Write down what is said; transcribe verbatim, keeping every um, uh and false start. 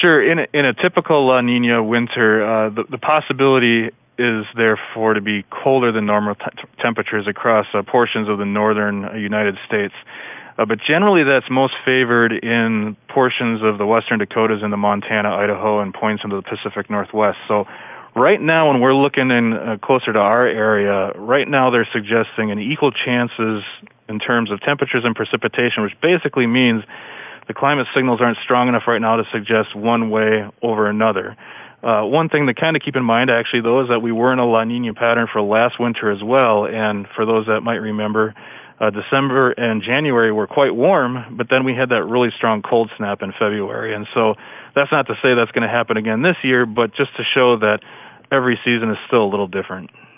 Sure. In a, in a typical La Nina winter, uh, the, the possibility is therefore to be colder than normal t- temperatures across uh, portions of the northern uh, United States. Uh, but generally that's most favored in portions of the western Dakotas and the Montana, Idaho, and points into the Pacific Northwest. So right now when we're looking in uh, closer to our area, right now they're suggesting an equal chances in terms of temperatures and precipitation, which basically means the climate signals aren't strong enough right now to suggest one way over another. Uh, one thing to kind of keep in mind, actually, though, is that we were in a La Nina pattern for last winter as well. And for those that might remember, uh, December and January were quite warm, but then we had that really strong cold snap in February. And so that's not to say that's going to happen again this year, but just to show that every season is still a little different.